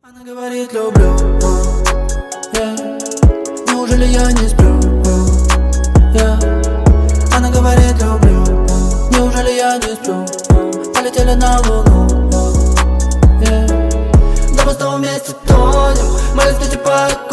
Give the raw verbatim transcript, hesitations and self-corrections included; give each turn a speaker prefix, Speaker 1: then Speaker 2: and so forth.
Speaker 1: Она говорит люблю, yeah. Неужели я не сплю, yeah. Она говорит люблю, неужели я не сплю. Полетели на луну, yeah. До моста вместе тонем, мы летите по